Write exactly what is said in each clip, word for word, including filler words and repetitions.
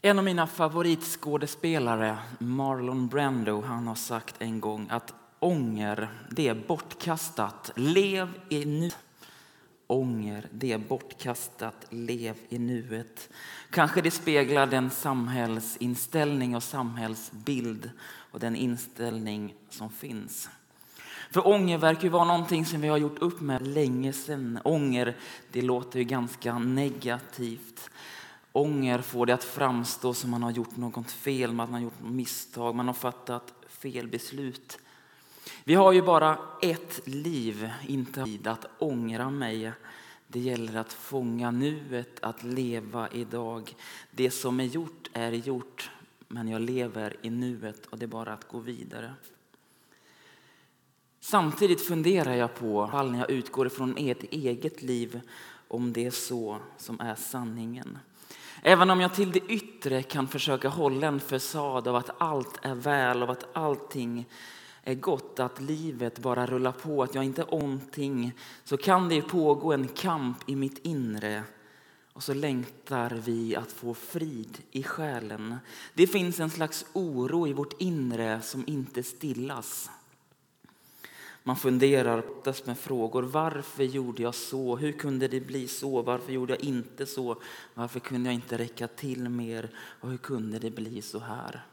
En av mina favoritskådespelare, Marlon Brando, han har sagt en gång att ånger, det är bortkastat. Lev i nu. Ånger, det är bortkastat. Lev i nuet. Kanske det speglar den samhällsinställning och samhällsbild och den inställning som finns. För ånger verkar ju vara någonting som vi har gjort upp med länge sedan. Ånger, det låter ju ganska negativt. Ånger får det att framstå som man har gjort något fel, man har gjort misstag, man har fattat fel beslut. Vi har ju bara ett liv, inte tid att ångra mig. Det gäller att fånga nuet, att leva idag. Det som är gjort är gjort, men jag lever i nuet och det är bara att gå vidare. Samtidigt funderar jag på, när jag utgår ifrån ert eget liv, om det är så som är sanningen. Även om jag till det yttre kan försöka hålla en fasad av att allt är väl och att allting är gott, att livet bara rullar på, att jag inte är någonting, så kan det pågå en kamp i mitt inre. Och så längtar vi att få frid i själen. Det finns en slags oro i vårt inre som inte stillas. Man funderar med frågor. Varför gjorde jag så? Hur kunde det bli så? Varför gjorde jag inte så? Varför kunde jag inte räcka till mer? Och hur kunde det bli så här?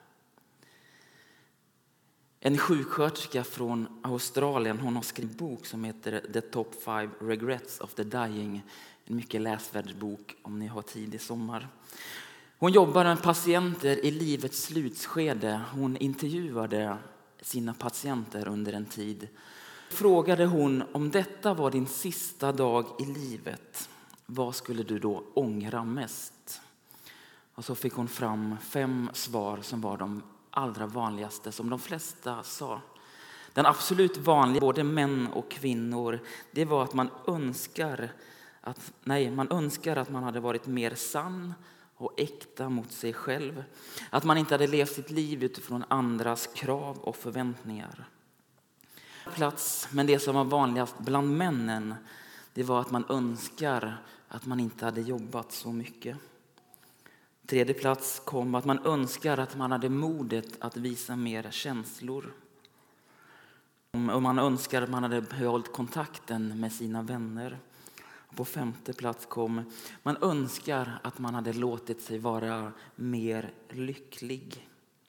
En sjuksköterska från Australien, hon har skrivit en bok som heter The Top Five Regrets of the Dying. En mycket läsvärd bok om ni har tid i sommar. Hon jobbar med patienter i livets slutskede. Hon intervjuade sina patienter under en tid. Frågade hon, om detta var din sista dag i livet, vad skulle du då ångra mest? Och så fick hon fram fem svar som var de allra vanligaste, som de flesta sa. Den absolut vanliga, både män och kvinnor, det var att man önskar att, nej, man önskar att man hade varit mer sann och äkta mot sig själv. Att man inte hade levt sitt liv utifrån andras krav och förväntningar. Plats, men det som var vanligast bland männen, det var att man önskar att man inte hade jobbat så mycket. Tredje plats kom att man önskar att man hade modet att visa mer känslor. Och man önskar att man hade behållit kontakten med sina vänner. Och på femte plats kom man önskar att man hade låtit sig vara mer lycklig.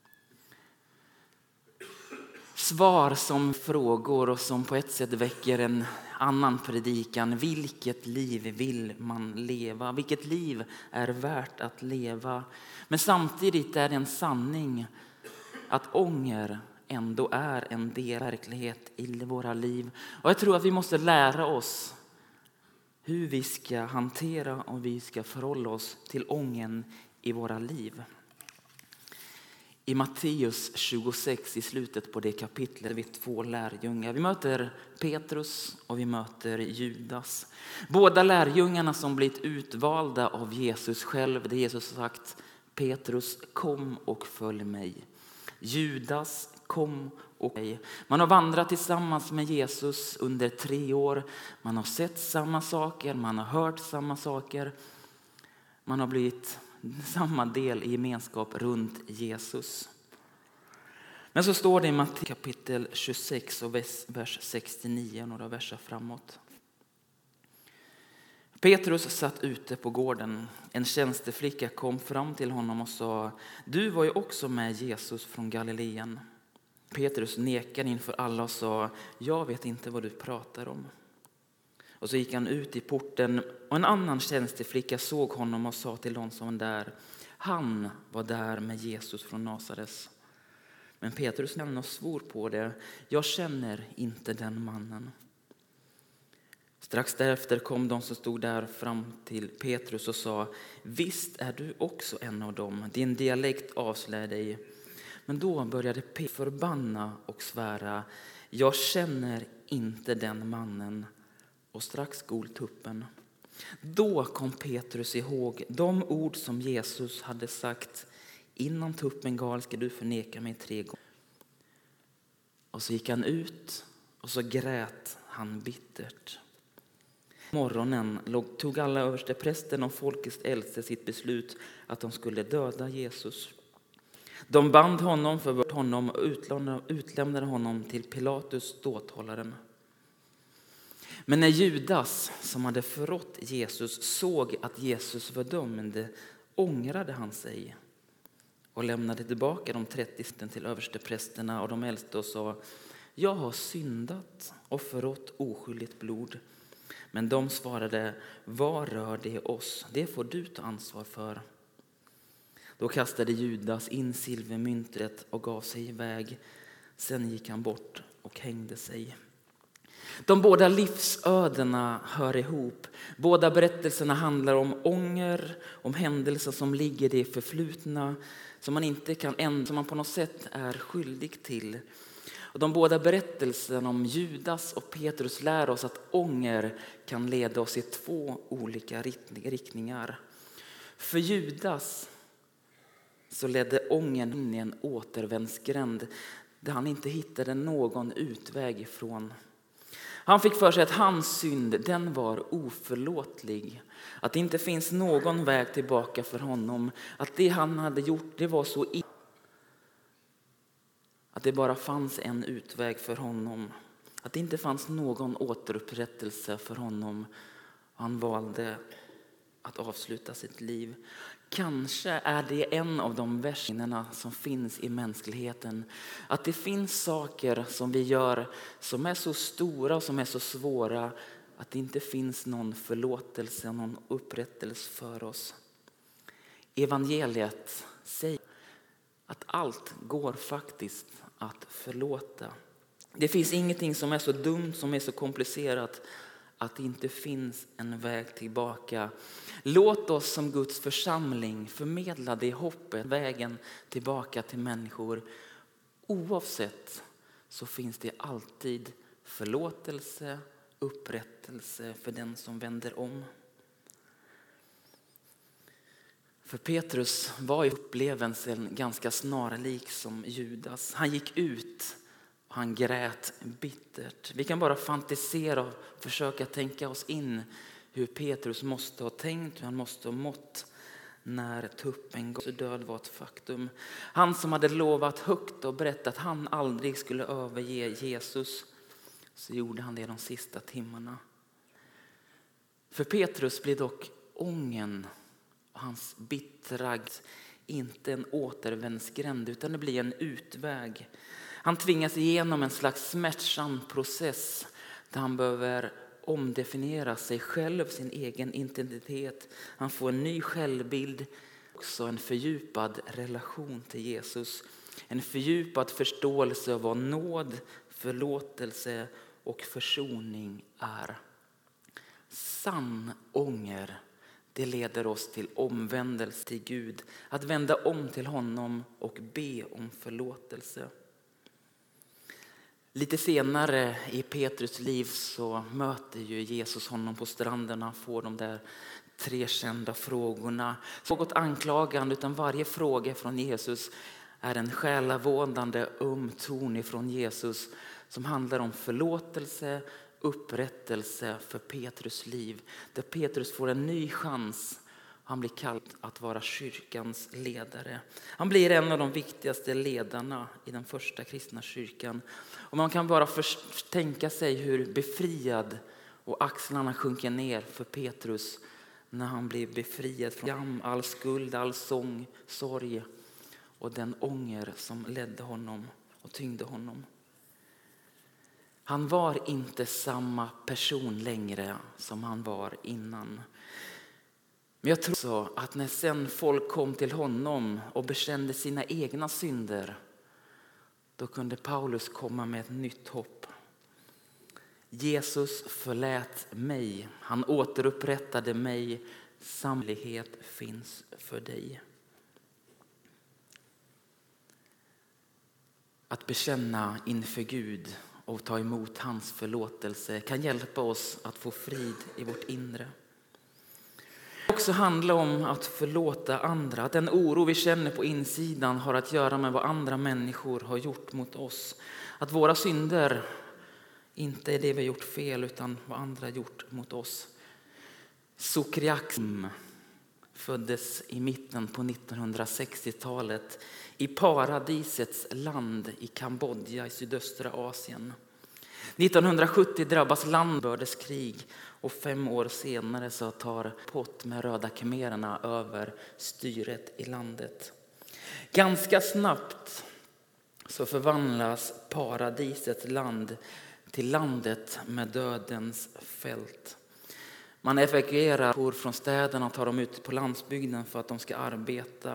Svar som frågor och som på ett sätt väcker en annan predikan. Vilket liv vill man leva? Vilket liv är värt att leva? Men samtidigt är det en sanning att ånger ändå är en del av verklighet i våra liv. Och jag tror att vi måste lära oss hur vi ska hantera och vi ska förhålla oss till ången i våra liv. I Matteus tjugosex, i slutet på det kapitlet, vi två lärjungar. Vi möter Petrus och vi möter Judas. Båda lärjungarna som blivit utvalda av Jesus själv. Det Jesus har sagt, Petrus, kom och följ mig. Judas, kom och följ mig. Man har vandrat tillsammans med Jesus under tre år. Man har sett samma saker, man har hört samma saker. Man har blivit samma del i gemenskap runt Jesus. Men så står det i Matteus kapitel tjugosex och vers sextionio, några verser framåt. Petrus satt ute på gården. En tjänsteflicka kom fram till honom och sa, du var ju också med Jesus från Galileen. Petrus nekade inför alla och sa, jag vet inte vad du pratar om. Och så gick han ut i porten och en annan tjänsteflicka såg honom och sa till de som var där, han var där med Jesus från Nasaret. Men Petrus nämnde och svor på det, jag känner inte den mannen. Strax därefter kom de som stod där fram till Petrus och sa, visst är du också en av dem, din dialekt avslöjar dig. Men då började Petrus förbanna och svära, jag känner inte den mannen. Och strax gol tuppen. Då kom Petrus ihåg de ord som Jesus hade sagt, innan tuppen gal ska du förneka mig tre gånger. Och så gick han ut och så grät han bittert. Morgonen låg, tog alla översteprästen och folkets äldste sitt beslut att de skulle döda Jesus. De band honom, förhörde honom och utlämnade honom till Pilatus, ståthållaren. Men när Judas, som hade förrått Jesus, såg att Jesus var dömd, ångrade han sig och lämnade tillbaka de trettio till översteprästerna och de äldste och sa: jag har syndat och förrått oskyldigt blod. Men de svarade: vad rör det oss? Det får du ta ansvar för. Då kastade Judas in silvermyntet och gav sig iväg. Sen gick han bort och hängde sig. De båda livsödena hör ihop. Båda berättelserna handlar om ånger, om händelser som ligger i det förflutna, som man inte kan ändra, som man på något sätt är skyldig till. Och de båda berättelserna om Judas och Petrus lär oss att ånger kan leda oss i två olika riktningar. För Judas så ledde ångern in i en återvändsgränd där han inte hittade någon utväg ifrån. Han fick för sig att hans synd, den var oförlåtlig. Att det inte finns någon väg tillbaka för honom. Att det han hade gjort, det var så illa. Att det bara fanns en utväg för honom. Att det inte fanns någon återupprättelse för honom. Han valde att avsluta sitt liv. Kanske är det en av de verserna som finns i mänskligheten. Att det finns saker som vi gör som är så stora och som är så svåra att det inte finns någon förlåtelse, någon upprättelse för oss. Evangeliet säger att allt går faktiskt att förlåta. Det finns ingenting som är så dumt, som är så komplicerat att det inte finns en väg tillbaka. Låt oss som Guds församling förmedla det hoppet, vägen tillbaka till människor. Oavsett så finns det alltid förlåtelse, upprättelse för den som vänder om. För Petrus var i upplevelsen ganska snarlik som Judas. Han gick ut och han grät bittert. Vi kan bara fantisera och försöka tänka oss in hur Petrus måste ha tänkt, hur han måste ha mått när tuppen gått. Död var ett faktum. Han som hade lovat högt och brett att han aldrig skulle överge Jesus, så gjorde han det de sista timmarna. För Petrus blir dock ången och hans bittragd inte en återvändsgränd, utan det blir en utväg. Han tvingas igenom en slags smärtsam process där han behöver omdefiniera sig själv, sin egen identitet. Han får en ny självbild, också en fördjupad relation till Jesus. En fördjupad förståelse av vad nåd, förlåtelse och försoning är. Sann ånger, det leder oss till omvändelse till Gud. Att vända om till honom och be om förlåtelse. Lite senare i Petrus liv så möter ju Jesus honom på stranden. Han får de där tre kända frågorna. Något anklagande, utan varje fråga från Jesus är en själavårdande öm ton ifrån Jesus som handlar om förlåtelse, upprättelse för Petrus liv. Där Petrus får en ny chans. Han blir kallad att vara kyrkans ledare. Han blir en av de viktigaste ledarna i den första kristna kyrkan. Och man kan bara först tänka sig hur befriad och axlarna sjunker ner för Petrus när han blir befriad från all skuld, all sång, sorg och den ånger som ledde honom och tyngde honom. Han var inte samma person längre som han var innan. Men jag tror så att när sen folk kom till honom och bekände sina egna synder, då kunde Paulus komma med ett nytt hopp. Jesus förlät mig, han återupprättade mig, samlighet finns för dig. Att bekänna inför Gud och ta emot hans förlåtelse kan hjälpa oss att få frid i vårt inre. Det också handlar om att förlåta andra. Att den oro vi känner på insidan har att göra med vad andra människor har gjort mot oss. Att våra synder inte är det vi har gjort fel, utan vad andra har gjort mot oss. Sokriaxm föddes i mitten på nittonhundrasextiotalet i paradisets land i Kambodja i sydöstra Asien. nittonhundrasjuttio drabbas landbördeskrig och fem år senare så tar Pott med röda khmererna över styret i landet. Ganska snabbt så förvandlas paradisets land till landet med dödens fält. Man evakuerar människor från städerna och tar dem ut på landsbygden för att de ska arbeta.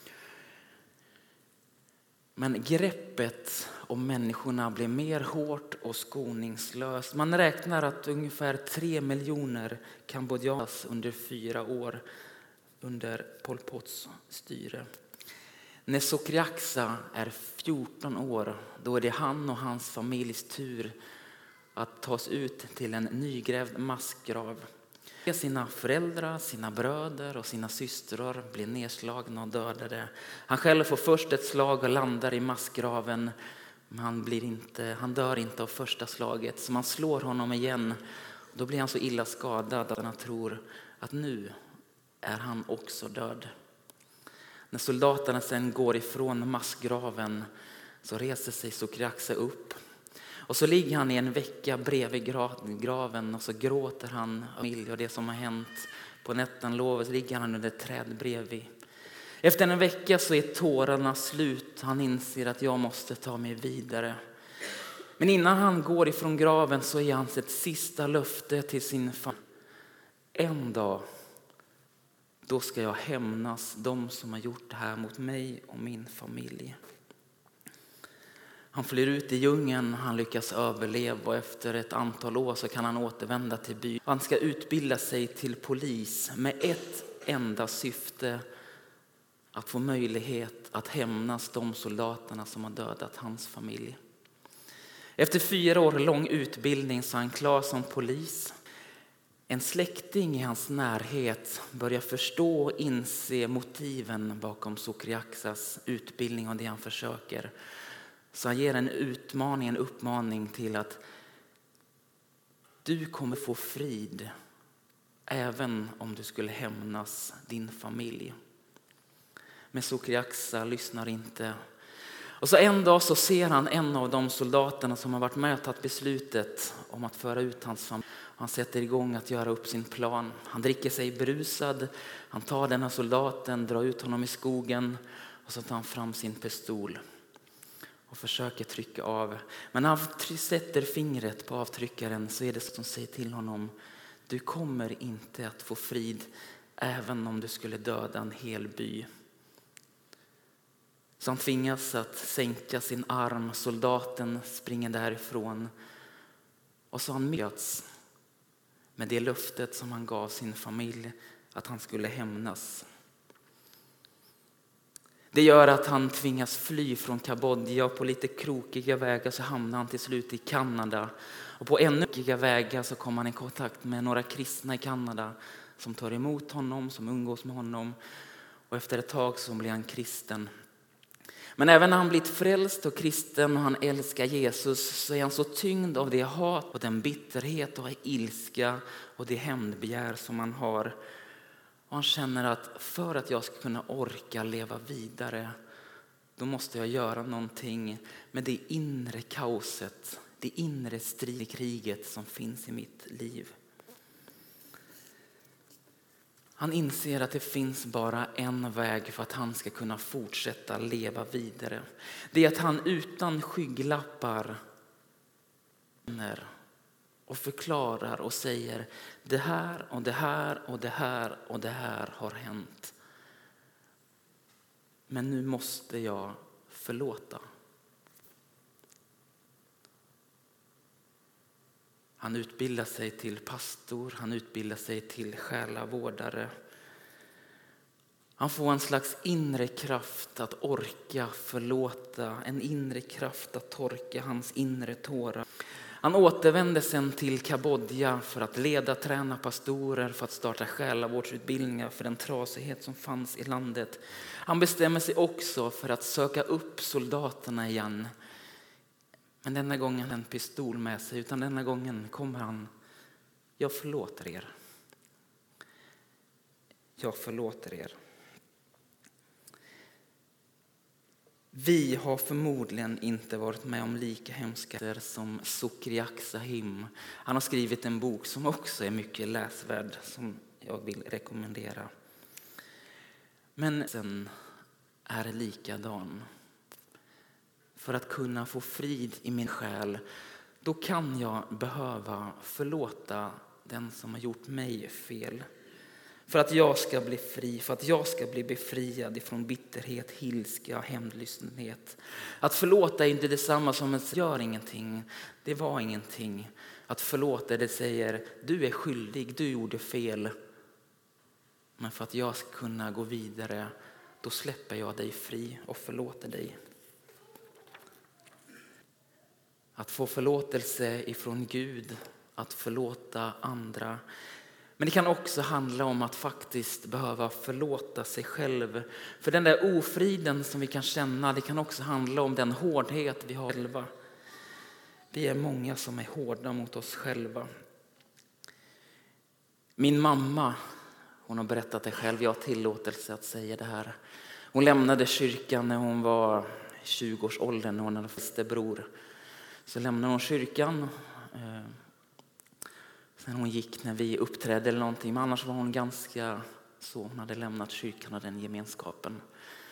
Men greppet om människorna blir mer hårt och skoningslöst. Man räknar att ungefär tre miljoner kambodjaner under fyra år under Pol Pots styre. När Sokriaxa är fjorton år, då är det han och hans familjs tur att tas ut till en nygrävd massgrav. Sina föräldrar, sina bröder och sina systrar blir nedslagna och dödade. Han själv får först ett slag och landar i massgraven. Men han, blir inte, han dör inte av första slaget, så man slår honom igen. Då blir han så illa skadad att han tror att nu är han också död. När soldaterna sen går ifrån massgraven så reser sig Sokriaxa upp. Och så ligger han i en vecka bredvid graven och så gråter han familj och det som har hänt. På nätten lovet ligger han under ett träd bredvid. Efter en vecka så är tårarna slut. Han inser att jag måste ta mig vidare. Men innan han går ifrån graven så är hans ett sista löfte till sin familj. En dag, då ska jag hämnas de som har gjort det här mot mig och min familj. Han flyr ut i djungeln, han lyckas överleva och efter ett antal år så kan han återvända till byn. Han ska utbilda sig till polis med ett enda syfte, att få möjlighet att hämnas de soldaterna som har dödat hans familj. Efter fyra år lång utbildning så är han klar som polis. En släkting i hans närhet börjar förstå och inse motiven bakom Sokriaxas utbildning och det han försöker. Så han ger en utmaning, en uppmaning till att du kommer få frid även om du skulle hämnas din familj. Men Sokriaxa lyssnar inte. Och så en dag så ser han en av de soldaterna som har varit med och tagit beslutet om att föra ut hans familj. Han sätter igång att göra upp sin plan. Han dricker sig brusad. Han tar den här soldaten, drar ut honom i skogen och så tar han fram sin pistol och försöker trycka av. Men när han sätter fingret på avtryckaren så är det som säger till honom: du kommer inte att få frid även om du skulle döda en hel by. Så han tvingas att sänka sin arm. Soldaten springer därifrån. Och så har han möts med det löftet som han gav sin familj, att han skulle hämnas. Det gör att han tvingas fly från Kambodja och på lite krokiga vägar så hamnar han till slut i Kanada. Och på ännu krokiga vägar så kommer han i kontakt med några kristna i Kanada som tar emot honom, som umgås med honom. Och efter ett tag så blir han kristen. Men även när han blivit frälst och kristen och han älskar Jesus så är han så tyngd av det hat och den bitterhet och ilska och det hämndbegär som han har. Och han känner att för att jag ska kunna orka leva vidare, då måste jag göra någonting med det inre kaoset, det inre stridkriget som finns i mitt liv. Han inser att det finns bara en väg för att han ska kunna fortsätta leva vidare. Det är att han utan skygglappar och förklarar och säger: det här och det här och det här och det här har hänt. Men nu måste jag förlåta. Han utbildar sig till pastor, han utbildar sig till själavårdare. Han får en slags inre kraft att orka förlåta, en inre kraft att torka hans inre tårar. Han återvände sen till Kambodja för att leda, träna pastorer, för att starta själavårdsutbildningar för den trasighet som fanns i landet. Han bestämmer sig också för att söka upp soldaterna igen. Men denna gången en pistol med sig, utan denna gången kommer han: jag förlåter er. jag förlåter er. Vi har förmodligen inte varit med om lika hemska som Sukriak Sahim. Han har skrivit en bok som också är mycket läsvärd, som jag vill rekommendera. Men sen är det likadan. För att kunna få frid i min själ, då kan jag behöva förlåta den som har gjort mig fel. För att jag ska bli fri, för att jag ska bli befriad ifrån bitterhet, ilska, hämndlystnhet. Att förlåta är inte detsamma som att gör ingenting. Det var ingenting. Att förlåta, det säger, du är skyldig, du gjorde fel. Men för att jag ska kunna gå vidare, då släpper jag dig fri och förlåter dig. Att få förlåtelse ifrån Gud, att förlåta andra. Men det kan också handla om att faktiskt behöva förlåta sig själv. För den där ofriden som vi kan känna, det kan också handla om den hårdhet vi har själva. Vi är många som är hårda mot oss själva. Min mamma, hon har berättat det själv, jag har tillåtelse att säga det här. Hon lämnade kyrkan när hon var tjugo-årsåldern, när hon hade fått bror. Så lämnade hon kyrkan. Sen hon gick när vi uppträdde eller någonting. Men annars var hon ganska så. Hon hade lämnat kyrkan och den gemenskapen.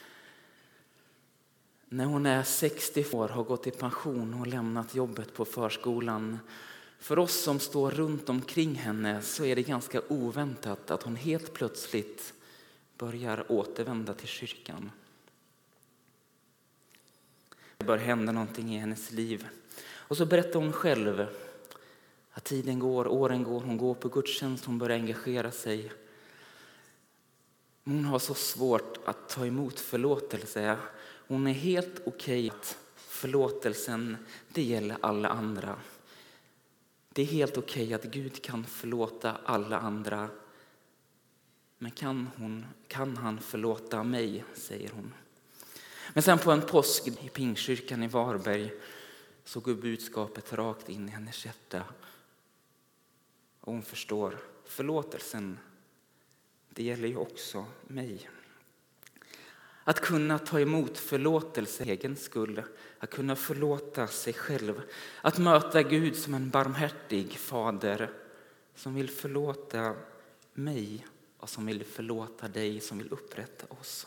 När hon är sextio år, har gått i pension och lämnat jobbet på förskolan. För oss som står runt omkring henne så är det ganska oväntat att hon helt plötsligt börjar återvända till kyrkan. Det bör hända någonting i hennes liv. Och så berättar hon själv att tiden går, åren går, hon går på gudstjänst, hon börjar engagera sig. Hon har så svårt att ta emot förlåtelse. Hon är helt okej att förlåtelsen, det gäller alla andra. Det är helt okej att Gud kan förlåta alla andra. Men kan, hon, kan han förlåta mig, säger hon. Men sen på en påsk i Pingstkyrkan i Varberg så går budskapet rakt in i hennes hjärta. Och hon förstår, förlåtelsen, det gäller ju också mig. Att kunna ta emot förlåtelse egen skull, att kunna förlåta sig själv. Att möta Gud som en barmhärtig fader som vill förlåta mig och som vill förlåta dig, som vill upprätta oss.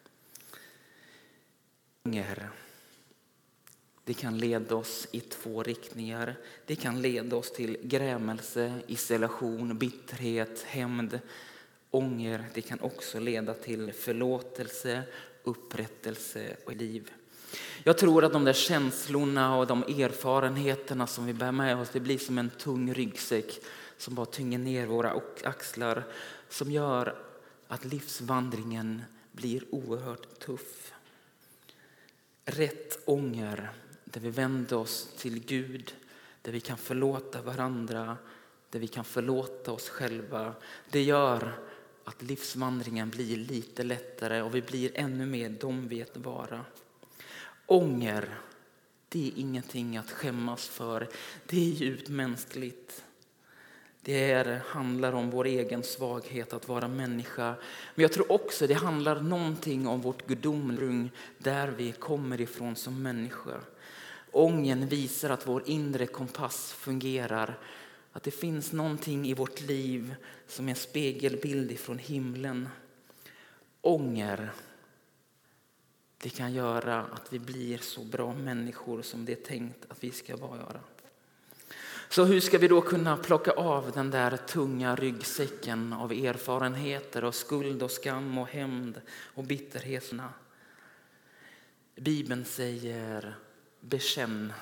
Det kan leda oss i två riktningar. Det kan leda oss till grämelse, isolation, bitterhet, hämnd, ånger. Det kan också leda till förlåtelse, upprättelse och liv. Jag tror att de där känslorna och de erfarenheterna som vi bär med oss, det blir som en tung ryggsäck som bara tynger ner våra axlar, som gör att livsvandringen blir oerhört tuff. Rätt ånger, där vi vänder oss till Gud, där vi kan förlåta varandra, där vi kan förlåta oss själva. Det gör att livsvandringen blir lite lättare och vi blir ännu mer de vet vara. Ånger, det är ingenting att skämmas för. Det är djupt mänskligt. Det är, handlar om vår egen svaghet att vara människa. Men jag tror också det handlar någonting om vårt gudomliga, där vi kommer ifrån som människa. Ången visar att vår inre kompass fungerar. Att det finns någonting i vårt liv som är en spegelbild ifrån himlen. Ånger, det kan göra att vi blir så bra människor som det är tänkt att vi ska vara. Så hur ska vi då kunna plocka av den där tunga ryggsäcken av erfarenheter och skuld och skam och hämnd och bitterheterna? Bibeln säger bekänn.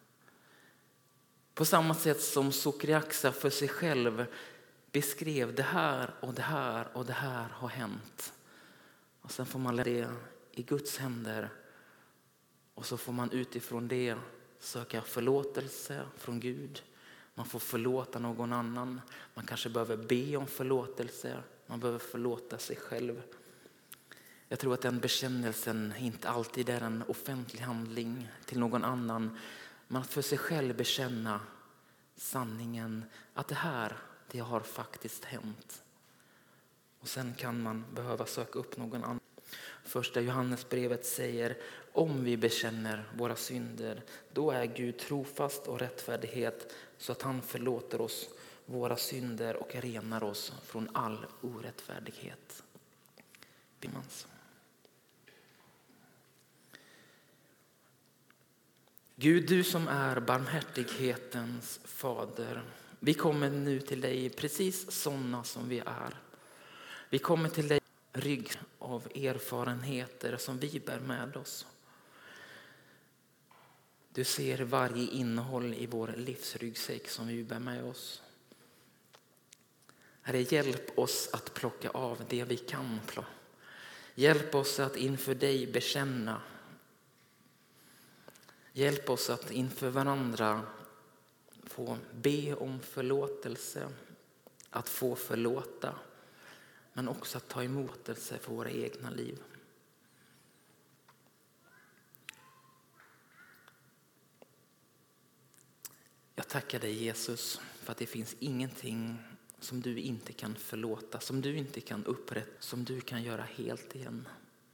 På samma sätt som Sukriaksa för sig själv beskrev det här och det här och det här har hänt. Och sen får man lägga det i Guds händer. Och så får man utifrån det söka förlåtelse från Gud. Man får förlåta någon annan. Man kanske behöver be om förlåtelse. Man behöver förlåta sig själv. Jag tror att den bekännelsen inte alltid är en offentlig handling till någon annan. Man för sig själv bekänna sanningen att det här, det har faktiskt hänt. Och sen kan man behöva söka upp någon annan. Första Johannesbrevet säger, om vi bekänner våra synder, då är Gud trofast och rättfärdighet så att han förlåter oss våra synder och renar oss från all orättfärdighet. Gud, du som är barmhärtighetens fader, vi kommer nu till dig precis sådana som vi är. Vi kommer till dig rygg av erfarenheter som vi bär med oss. Du ser varje innehåll i vår livsryggsäck som vi bär med oss. Herre, hjälp oss att plocka av det vi kan plocka. Hjälp oss att inför dig bekänna. Hjälp oss att inför varandra få be om förlåtelse, att få förlåta, men också att ta emot det för våra egna liv. Jag tackar dig, Jesus, för att det finns ingenting som du inte kan förlåta, som du inte kan upprätta, som du kan göra helt igen.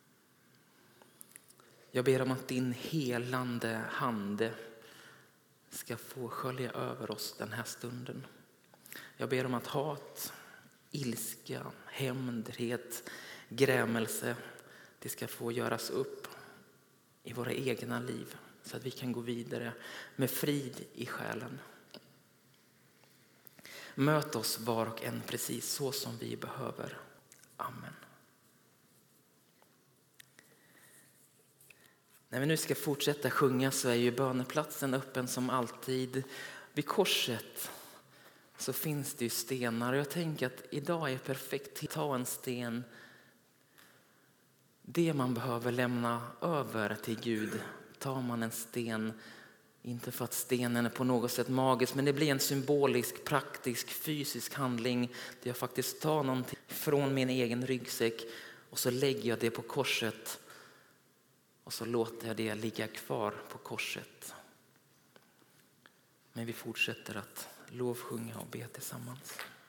Jag ber om att din helande hand ska få skölja över oss den här stunden. Jag ber om att hat, ilska, hämndhet, grämelse, det ska få göras upp i våra egna liv så att vi kan gå vidare med frid i själen. Möt oss var och en precis så som vi behöver. Amen. När vi nu ska fortsätta sjunga så är ju böneplatsen öppen som alltid. Vid korset så finns det ju stenar. Jag tänker att idag är perfekt att ta en sten. Det man behöver lämna över till Gud, tar man en sten. Inte för att stenen är på något sätt magisk, men det blir en symbolisk, praktisk, fysisk handling. Där jag faktiskt tar någonting från min egen ryggsäck och så lägger jag det på korset. Och så låter jag det ligga kvar på korset. Men vi fortsätter att lovsjunga och be tillsammans.